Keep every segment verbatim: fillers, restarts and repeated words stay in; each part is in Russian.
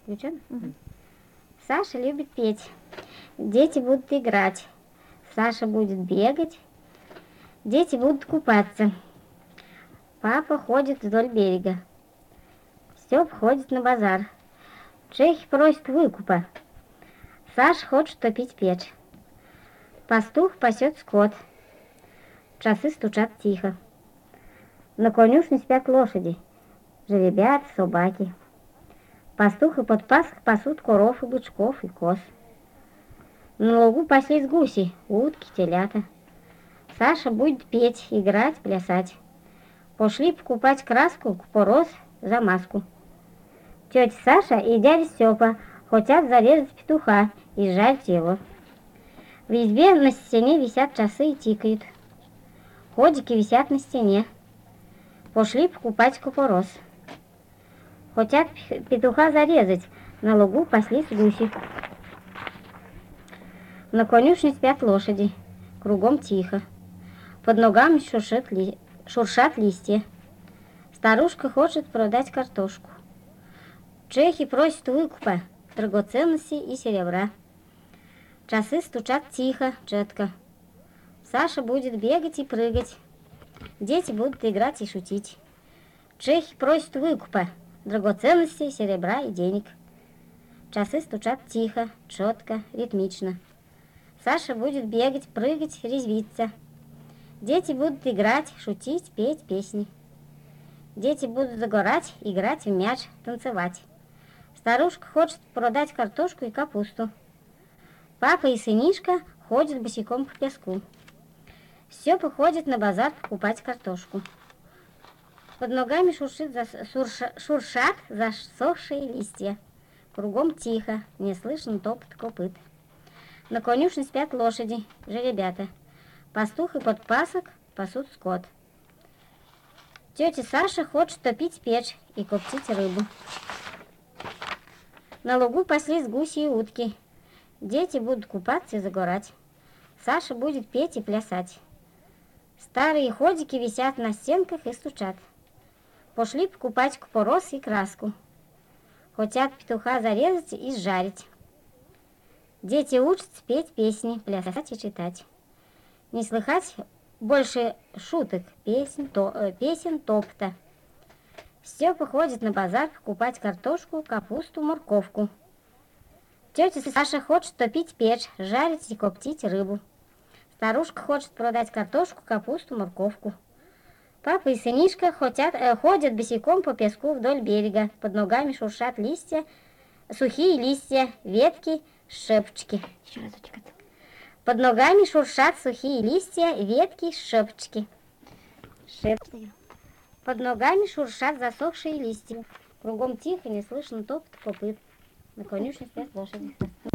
Включен? Угу. Саша любит петь. Дети будут играть. Саша будет бегать. Дети будут купаться. Папа ходит вдоль берега. Степ ходит на базар. Чехи просят выкупа. Саша хочет топить печь. Пастух пасет скот. Часы стучат тихо. На конюшне спят лошади. Жеребят, собаки. Пастух и подпасок пасут коров и бычков и коз. На лугу паслись гуси, утки, телята. Саша будет петь, играть, плясать. Пошли покупать краску, купорос, замазку. Тетя Саша и дядя Степа хотят зарезать петуха и жарить его. В избе на стене висят часы и тикают. Ходики висят на стене. Пошли покупать купорос. Хотят петуха зарезать, на лугу паслись гуси. На конюшне спят лошади, кругом тихо. Под ногами шуршат, ли... шуршат листья. Старушка хочет продать картошку. Чехи просят выкупа, драгоценностей и серебра. Часы стучат тихо, четко. Саша будет бегать и прыгать. Дети будут играть и шутить. Чехи просят выкупа, драгоценностей, серебра и денег. Часы стучат тихо, четко, ритмично. Саша будет бегать, прыгать, резвиться. Дети будут играть, шутить, петь песни. Дети будут загорать, играть в мяч, танцевать. Старушка хочет продать картошку и капусту. Папа и сынишка ходят босиком по песку. Степа ходит на базар покупать картошку. Под ногами шуршит, зас... Шурша... шуршат засохшие листья. Кругом тихо, не слышно топот копыт. На конюшне спят лошади, жеребята. Пастух и подпасок пасут скот. Тетя Саша хочет топить печь и коптить рыбу. На лугу паслись гуси и утки. Дети будут купаться и загорать. Саша будет петь и плясать. Старые ходики висят на стенках и стучат. Пошли покупать купорос и краску. Хотят петуха зарезать и сжарить. Дети учатся петь песни, плясать и читать. Не слыхать больше шуток, песен, то, э, песен топота. Степа ходит на базар покупать картошку, капусту, морковку. Тетя Саша хочет топить печь, жарить и коптить рыбу. Старушка хочет продать картошку, капусту, морковку. Папа и сынишка хотят, э, ходят босиком по песку вдоль берега. Под ногами шуршат листья, сухие листья, ветки, шепчики. Еще разочек. Под ногами шуршат сухие листья, ветки, шепчики. Шепчики. Под ногами шуршат засохшие листья. Кругом тихо, не слышно топот копыт. На конюшне спят лошади.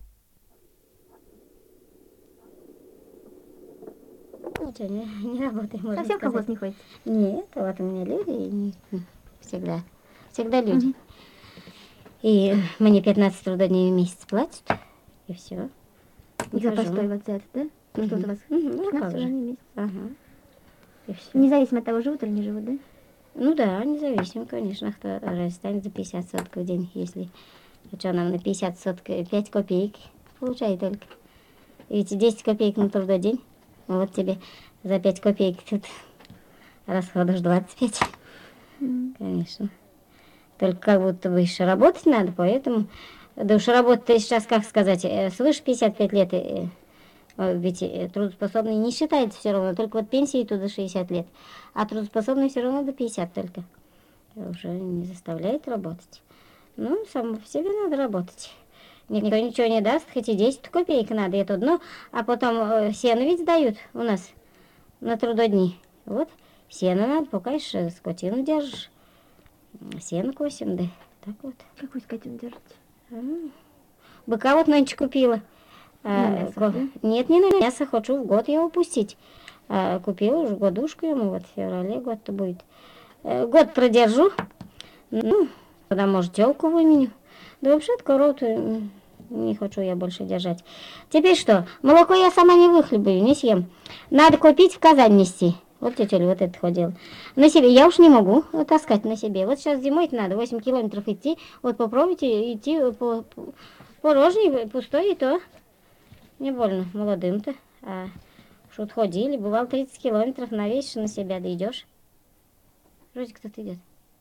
Ничего, не, не работает, можно Совсем сказать. колхоз не ходит? Нет, вот у меня люди, и не, всегда, всегда люди. Угу. И мне пятнадцать трудодней в месяц платят, и все. И за постой вот за это, да? Ну, что у вас? пятнадцать трудодней в месяц. Ага. И все. Независимо от того, живут или не живут, да? Ну да, независимо, конечно, кто станет за пятьдесят соток в день, если... Что нам на пятьдесят соток, пять копеек получает только. Ведь десять копеек на трудодень. Вот тебе за пять копеек тут расходишь двадцать пять. Mm. Конечно. Только как будто бы еще работать надо, поэтому... Да уж работать сейчас, как сказать, свыше пятидесяти пяти лет, ведь трудоспособный не считается все равно, только вот пенсии туда шестьдесят лет, а трудоспособный все равно до пятидесяти только. Уже не заставляет работать. Ну, само по себе надо работать. Никто ничего не даст, хоть и десять копеек надо, это одно, а потом э, сено ведь дают у нас на трудодни. Вот, сено надо, пока еще скотину держишь. Сено косим, да, так вот. Какую скотину держите? А, быка вот нынче купила. На мясо, а, да? Нет, не на мясо, хочу в год его пустить. А, купила уже годушку ему, вот в феврале год-то будет. А, год продержу, ну, тогда, может, телку выменю. Да вообще-то коров-то не хочу я больше держать. Теперь что? Молоко я сама не выхлебаю, не съем. Надо купить, в Казань нести. Вот тетя Оля вот это ходила. На себе я уж не могу таскать на себе. Вот сейчас зимой это надо восемь километров идти. Вот попробуйте идти по, по, порожней, пустой, и то не больно молодым-то. А что-то ходили, бывало тридцать километров навесишь на себя, да идешь. Вроде кто-то идет.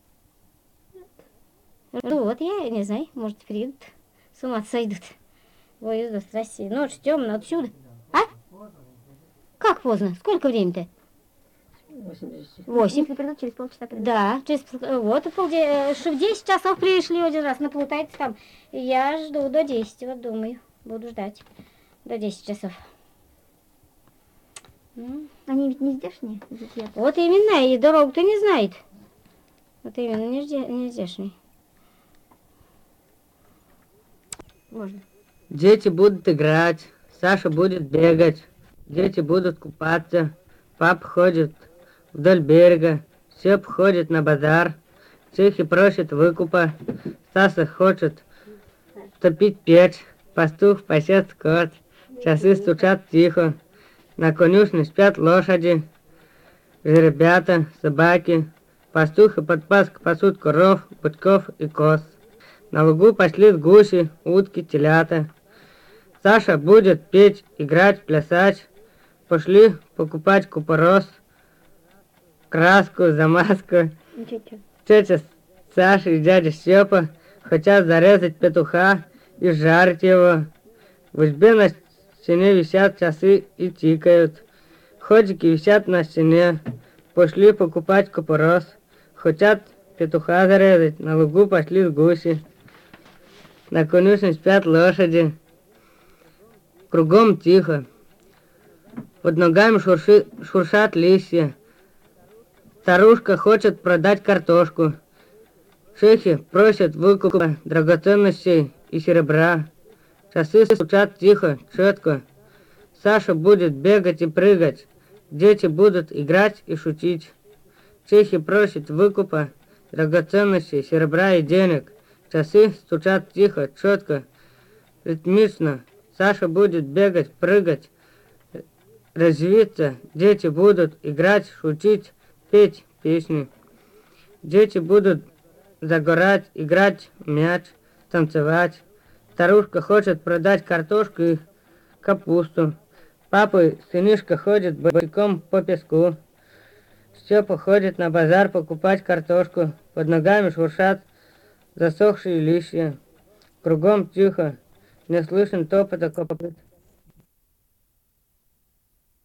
Ну вот я не знаю, может придут, с ума сойдут. Ой, да, здрасте. Ночь темно, отсюда. А? Как поздно? Сколько времени-то? Восемь. Если придут, через полчаса придут. Да, через вот полде... в десять часов пришли один раз, наплутайте там. Я жду до десяти, вот думаю, буду ждать до десяти часов. Ну. Они ведь не здешние? Здесь Вот именно, и дорогу-то не знает. Вот именно, не, жде... не здешний. Можно. Дети будут играть, Саша будет бегать, дети будут купаться, папа ходит вдоль берега, Степ ходит на базар, Цихи просит выкупа, Стаса хочет топить печь, пастух пасет скот, часы стучат тихо, на конюшне спят лошади, жеребята, собаки, пастух и подпаска пасут коров, бычков и коз. На лугу паслись гуси, утки, телята. Саша будет петь, играть, плясать. Пошли покупать купорос, краску, замазку. Тетя Саша и дядя Степа хотят зарезать петуха и жарить его. В избе на стене висят часы и тикают. Ходики висят на стене. Пошли покупать купорос. Хотят петуха зарезать, на лугу пошли гуси. На конюшне спят лошади. Кругом тихо. Под ногами шурши, шуршат листья. Старушка хочет продать картошку. Шейхи просят выкупа драгоценностей и серебра. Часы стучат тихо, четко. Саша будет бегать и прыгать. Дети будут играть и шутить. Чехи просят выкупа драгоценностей, серебра и денег. Часы стучат тихо, четко, ритмично. Саша будет бегать, прыгать, развиться. Дети будут играть, шутить, петь песни. Дети будут загорать, играть в мяч, танцевать. Старушка хочет продать картошку и капусту. Папа и сынишка ходит босиком по песку. Степа ходит на базар покупать картошку. Под ногами шуршат засохшие листья. Кругом тихо, не слышен топота копыт.